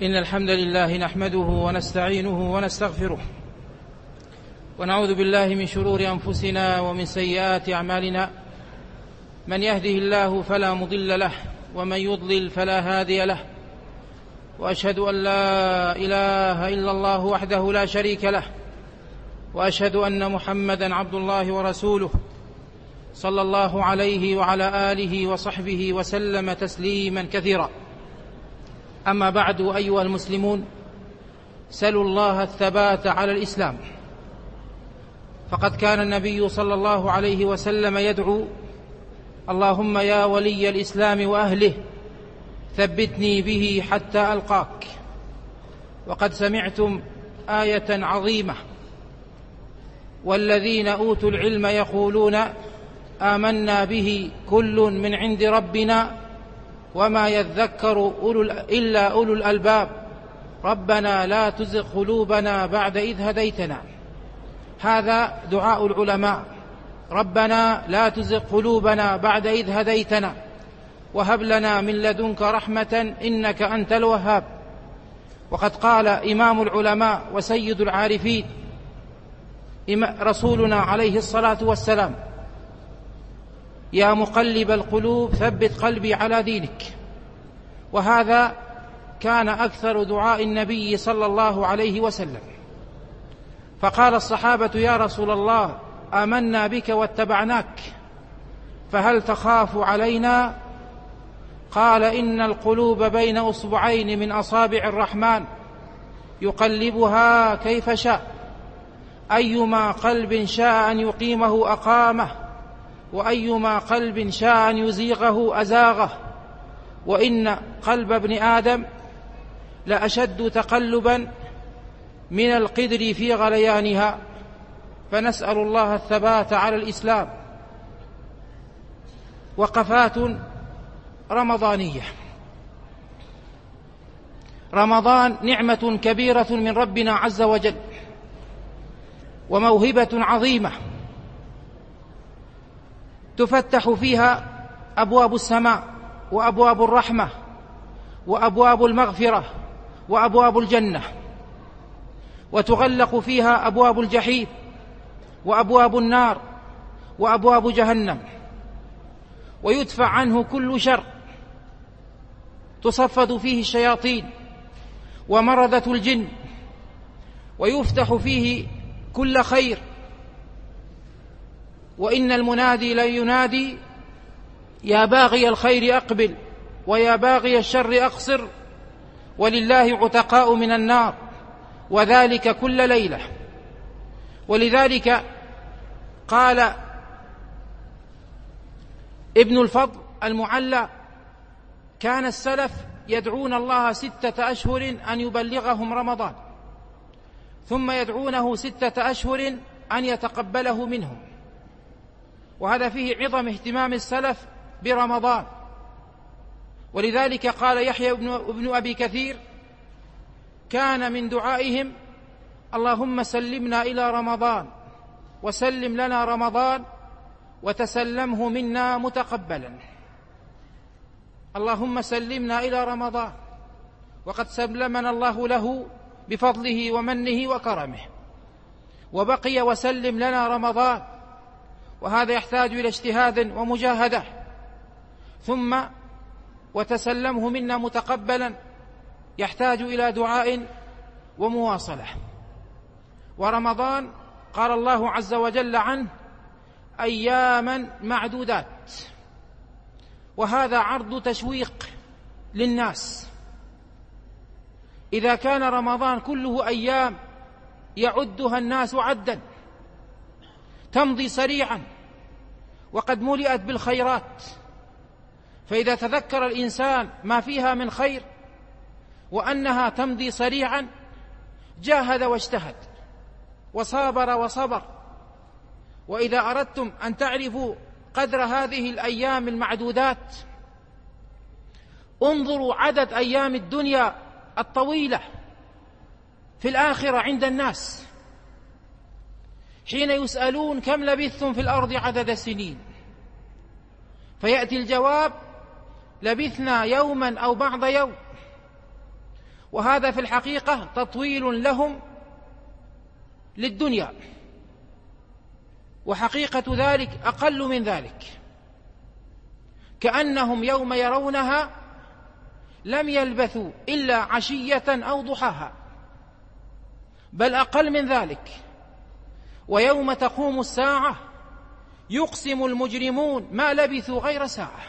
إن الحمد لله نحمده ونستعينه ونستغفره، ونعوذ بالله من شرور أنفسنا ومن سيئات أعمالنا. من يهده الله فلا مضل له، ومن يضلل فلا هادي له، وأشهد أن لا إله إلا الله وحده لا شريك له، وأشهد أن محمدًا عبد الله ورسوله، صلى الله عليه وعلى آله وصحبه وسلم تسليمًا كثيرا. أما بعد، أيها المسلمون، سلوا الله الثبات على الإسلام، فقد كان النبي صلى الله عليه وسلم يدعو: اللهم يا ولي الإسلام وأهله ثبتني به حتى ألقاك. وقد سمعتم آية عظيمة: والذين أوتوا العلم يقولون آمنا به كل من عند ربنا وما يذكر إلا أولو الألباب ربنا لا تزغ قلوبنا بعد إذ هديتنا. هذا دعاء العلماء: ربنا لا تزغ قلوبنا بعد إذ هديتنا وهب لنا من لدنك رحمة إنك أنت الوهاب. وقد قال إمام العلماء وسيد العارفين رسولنا عليه الصلاة والسلام: يا مقلب القلوب ثبت قلبي على دينك. وهذا كان أكثر دعاء النبي صلى الله عليه وسلم. فقال الصحابة: يا رسول الله، آمنا بك واتبعناك، فهل تخاف علينا؟ قال: إن القلوب بين أصبعين من أصابع الرحمن يقلبها كيف شاء، أيما قلب شاء أن يقيمه أقامه، وأيما قلب شاء أن يزيغه أزاغه، وإن قلب ابن آدم لأشد تقلبا من القدر في غليانها. فنسأل الله الثبات على الإسلام. وقفات رمضانية. رمضان نعمة كبيرة من ربنا عز وجل، وموهبة عظيمة تفتح فيها أبواب السماء وأبواب الرحمة وأبواب المغفرة وأبواب الجنة، وتغلق فيها أبواب الجحيم وأبواب النار وأبواب جهنم، ويدفع عنه كل شر، تصفد فيه الشياطين ومردة الجن، ويفتح فيه كل خير. وإن المنادي لينادي: يا باغي الخير أقبل ويا باغي الشر أقصر، ولله عتقاء من النار، وذلك كل ليلة. ولذلك قال ابن الفضل المعلى: كان السلف يدعون الله 6 أشهر أن يبلغهم رمضان، ثم يدعونه 6 أشهر أن يتقبله منهم. وهذا فيه عظم اهتمام السلف برمضان. ولذلك قال يحيى بن أبي كثير: كان من دعائهم: اللهم سلمنا إلى رمضان وسلم لنا رمضان وتسلمه منا متقبلا. اللهم سلمنا إلى رمضان، وقد سلمنا الله له بفضله ومنه وكرمه، وبقي وسلم لنا رمضان، وهذا يحتاج إلى اجتهاد ومجاهدة. ثم وتسلمه منا متقبلا يحتاج إلى دعاء ومواصلة. ورمضان قال الله عز وجل عنه: أياما معدودات، وهذا عرض تشويق للناس. إذا كان رمضان كله أيام يعدها الناس عدا تمضي سريعا وقد ملئت بالخيرات، فإذا تذكر الإنسان ما فيها من خير وأنها تمضي سريعا جاهد واجتهد وصابر وصبر. وإذا أردتم أن تعرفوا قدر هذه الأيام المعدودات، انظروا عدد أيام الدنيا الطويلة في الآخرة عند الناس، حين يسألون: كم لبثتم في الأرض عدد السنين؟ فيأتي الجواب: لبثنا يوما أو بعض يوم. وهذا في الحقيقة تطويل لهم للدنيا، وحقيقة ذلك أقل من ذلك، كأنهم يوم يرونها لم يلبثوا إلا عشية أو ضحاها، بل أقل من ذلك. ويوم تقوم الساعة يقسم المجرمون ما لبثوا غير ساعة.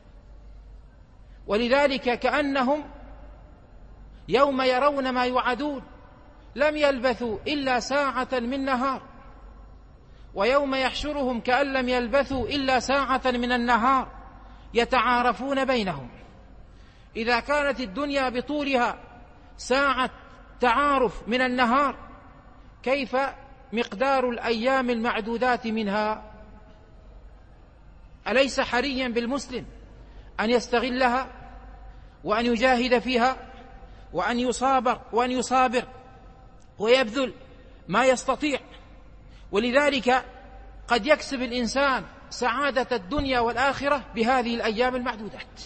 ولذلك كأنهم يوم يرون ما يوعدون لم يلبثوا إلا ساعة من نهار، ويوم يحشرهم كأن لم يلبثوا إلا ساعة من النهار يتعارفون بينهم. إذا كانت الدنيا بطولها ساعة تعارف من النهار، كيف مقدار الأيام المعدودات منها؟ أليس حريا بالمسلم أن يستغلها وأن يجاهد فيها وأن يصابر ويبذل ما يستطيع؟ ولذلك قد يكسب الإنسان سعادة الدنيا والآخرة بهذه الأيام المعدودات.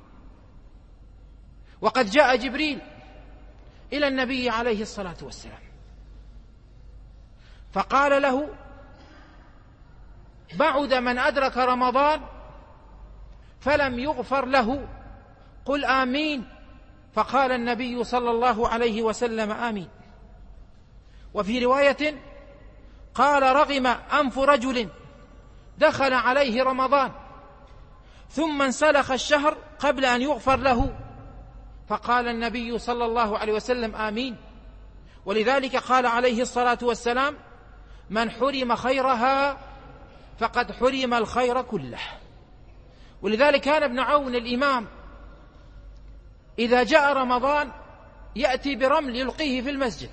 وقد جاء جبريل إلى النبي عليه الصلاة والسلام فقال له: بعد من أدرك رمضان فلم يغفر له، قل آمين. فقال النبي صلى الله عليه وسلم: آمين. وفي رواية قال: رغم أنف رجل دخل عليه رمضان ثم انسلخ الشهر قبل أن يغفر له، فقال النبي صلى الله عليه وسلم: آمين. ولذلك قال عليه الصلاة والسلام: من حرم خيرها فقد حرم الخير كله. ولذلك كان ابن عون الإمام إذا جاء رمضان يأتي برمل يلقيه في المسجد،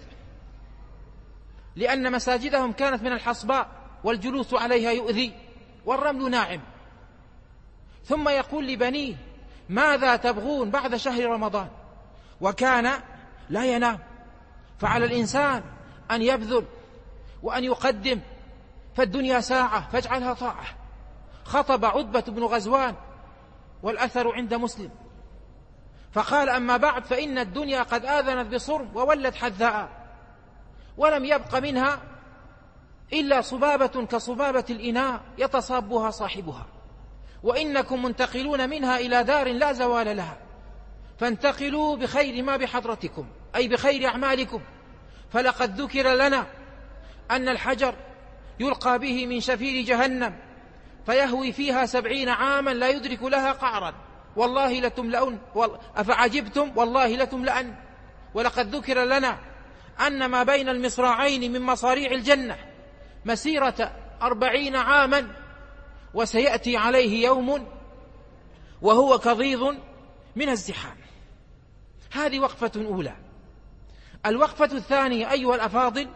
لأن مساجدهم كانت من الحصباء والجلوس عليها يؤذي والرمل ناعم، ثم يقول لبنيه: ماذا تبغون بعد شهر رمضان؟ وكان لا ينام. فعلى الإنسان أن يبذل وأن يقدم، فالدنيا ساعة فاجعلها طاعة. خطب عتبة بن غزوان والأثر عند مسلم فقال: أما بعد فإن الدنيا قد آذنت بصرم وولت حذاء، ولم يبق منها إلا صبابة كصبابة الإناء يتصابها صاحبها، وإنكم منتقلون منها إلى دار لا زوال لها، فانتقلوا بخير ما بحضرتكم، أي بخير أعمالكم. فلقد ذكر لنا أن الحجر يلقى به من شفير جهنم فيهوي فيها 70 عاما لا يدرك لها قعرا، والله لتملؤن أفعجبتم والله لتملأن. ولقد ذكر لنا أن ما بين المصراعين من مصاريع الجنة مسيرة 40 عاما، وسيأتي عليه يوم وهو كظيظ من الزحام. هذه وقفة أولى. الوقفة الثانية أيها الأفاضل،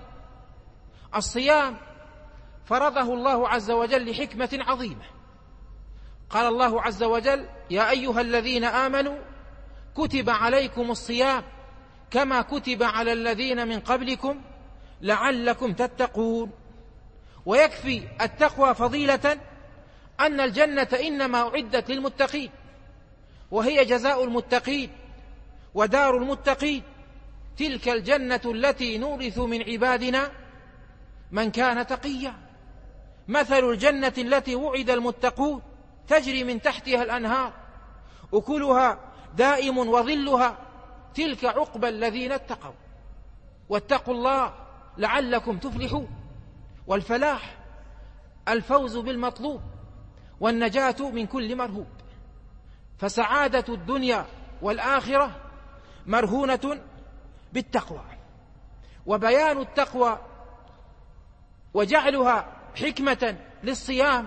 الصيام فرضه الله عز وجل لحكمة عظيمة. قال الله عز وجل: يا أيها الذين آمنوا كتب عليكم الصيام كما كتب على الذين من قبلكم لعلكم تتقون. ويكفي التقوى فضيلة أن الجنة إنما أعدت للمتقين، وهي جزاء المتقين ودار المتقين. تلك الجنة التي نورث من عبادنا من كان تقيا. مثل الجنة التي وعد المتقون تجري من تحتها الأنهار أكلها دائم وظلها، تلك عقبى الذين اتقوا واتقوا الله لعلكم تفلحون. والفلاح الفوز بالمطلوب والنجاة من كل مرهوب. فسعادة الدنيا والآخرة مرهونة بالتقوى. وبيان التقوى وجعلها حكمة للصيام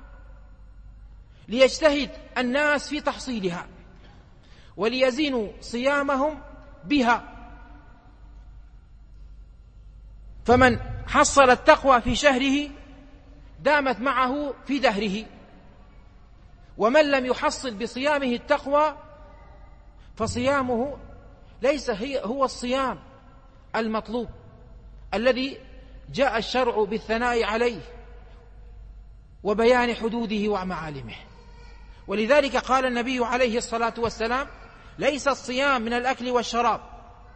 ليجتهد الناس في تحصيلها وليزينوا صيامهم بها. فمن حصل التقوى في شهره دامت معه في دهره، ومن لم يحصل بصيامه التقوى فصيامه ليس هو الصيام المطلوب الذي جاء الشرع بالثناء عليه وبيان حدوده ومعالمه. ولذلك قال النبي عليه الصلاة والسلام: ليس الصيام من الأكل والشراب،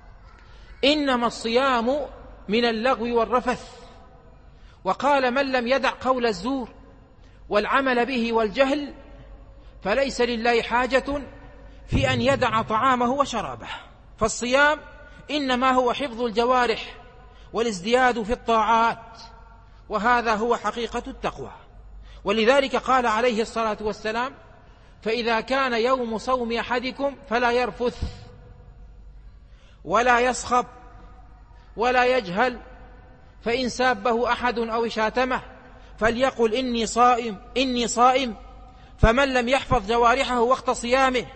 إنما الصيام من اللغو والرفث. وقال من لم يدع قول الزور والعمل به والجهل فليس لله حاجة في أن يدع طعامه وشرابه. فالصيام إنما هو حفظ الجوارح والازدياد في الطاعات، وهذا هو حقيقة التقوى. ولذلك قال عليه الصلاة والسلام: فإذا كان يوم صوم أحدكم فلا يرفث ولا يصخب ولا يجهل، فإن سابه أحد أو شاتمه فليقل إني صائم إني صائم. فمن لم يحفظ جوارحه وقت صيامه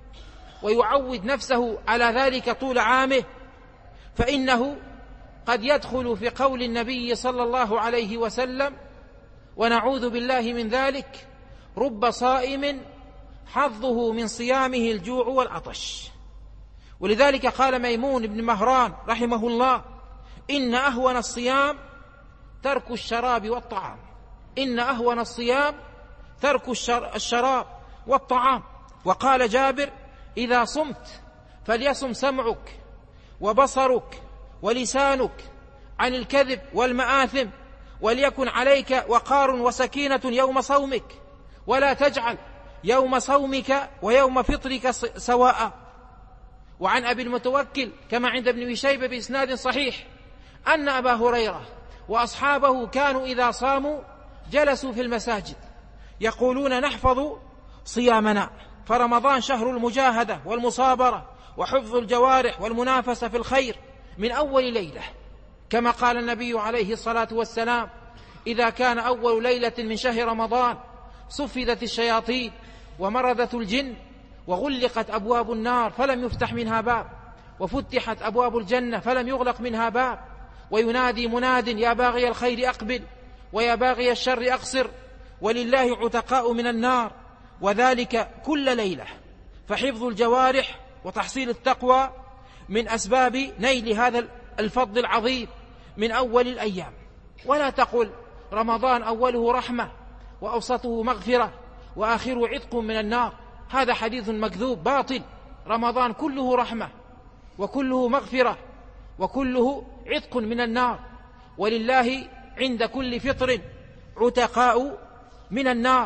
ويعود نفسه على ذلك طول عامه فإنه قد يدخل في قول النبي صلى الله عليه وسلم، ونعوذ بالله من ذلك: رب صائم حظه من صيامه الجوع والعطش. ولذلك قال ميمون بن مهران رحمه الله: إن أهون الصيام ترك الشراب والطعام. إن أهون الصيام ترك الشراب والطعام. وقال جابر: إذا صمت فليصم سمعك وبصرك ولسانك عن الكذب والمآثم، وليكن عليك وقار وسكينة يوم صومك، ولا تجعل يوم صومك ويوم فطرك سواء. وعن أبي المتوكل كما عند ابن أبي شيبة بإسناد صحيح أن أبا هريرة وأصحابه كانوا إذا صاموا جلسوا في المساجد يقولون: نحفظ صيامنا، فرمضان شهر المجاهدة والمصابرة وحفظ الجوارح والمنافسة في الخير من أول ليلة، كما قال النبي عليه الصلاة والسلام: إذا كان أول ليلة من شهر رمضان صفدت الشياطين ومرضت الجن وغلقت أبواب النار فلم يفتح منها باب، وفتحت أبواب الجنة فلم يغلق منها باب، وينادي مناد: يا باغي الخير أقبل ويا باغي الشر أقصر، ولله عتقاء من النار، وذلك كل ليلة. فحفظ الجوارح وتحصيل التقوى من أسباب نيل هذا الفضل العظيم من أول الأيام. ولا تقل رمضان أوله رحمة وأوسطه مغفرة وآخره عتق من النار، هذا حديث مكذوب باطل. رمضان كله رحمة وكله مغفرة وكله عتق من النار، ولله عند كل فطر عتقاء من النار.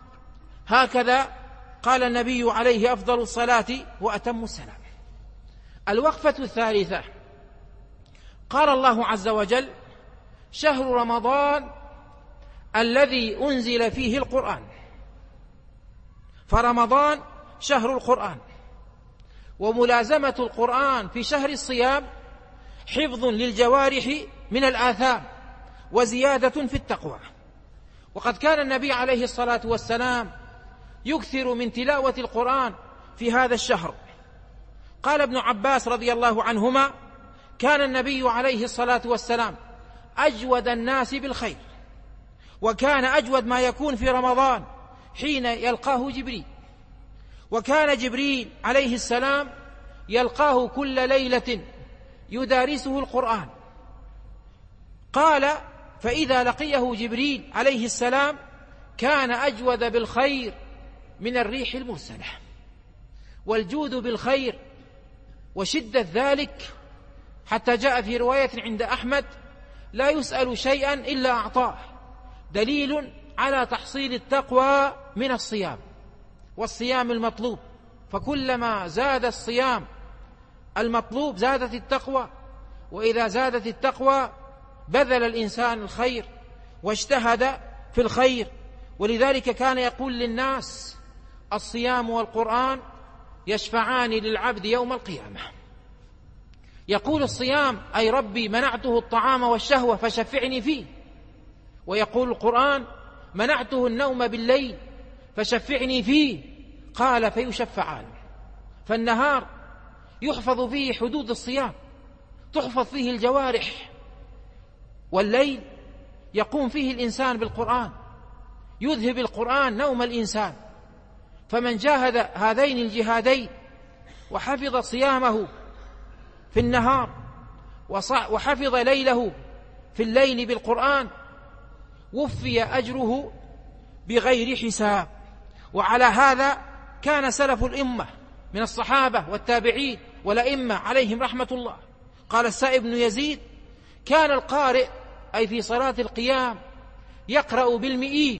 هكذا قال النبي عليه أفضل الصلاة وأتم السلام. الوقفة الثالثة: قال الله عز وجل: شهر رمضان الذي أنزل فيه القرآن. فرمضان شهر القرآن، وملازمة القرآن في شهر الصيام حفظ للجوارح من الآثام وزيادة في التقوى. وقد كان النبي عليه الصلاة والسلام يكثر من تلاوة القرآن في هذا الشهر. قال ابن عباس رضي الله عنهما: كان النبي عليه الصلاة والسلام أجود الناس بالخير، وكان أجود ما يكون في رمضان حين يلقاه جبريل، وكان جبريل عليه السلام يلقاه كل ليلة يدارسه القرآن. قال: فإذا لقيه جبريل عليه السلام كان أجود بالخير من الريح المرسلة. والجود بالخير وشدة ذلك حتى جاء في رواية عند أحمد: لا يسأل شيئا إلا أعطاه، دليل على تحصيل التقوى من الصيام، والصيام المطلوب. فكلما زاد الصيام المطلوب زادت التقوى، وإذا زادت التقوى بذل الإنسان الخير واجتهد في الخير. ولذلك كان يقول للناس: الصيام والقرآن يشفعان للعبد يوم القيامة. يقول الصيام: أي ربي منعته الطعام والشهوة فشفعني فيه. ويقول القرآن: منعته النوم بالليل فشفعني فيه. قال: فيشفعان. فالنهار يحفظ فيه حدود الصيام، تحفظ فيه الجوارح، والليل يقوم فيه الإنسان بالقرآن، يذهب القرآن نوم الإنسان. فمن جاهد هذين الجهادين وحفظ صيامه في النهار وحفظ ليله في الليل بالقرآن وفي أجره بغير حساب. وعلى هذا كان سلف الأمة من الصحابة والتابعين والأئمة عليهم رحمة الله قال السائب بن يزيد: كان القارئ أي في صلاة القيام يقرأ بالمئين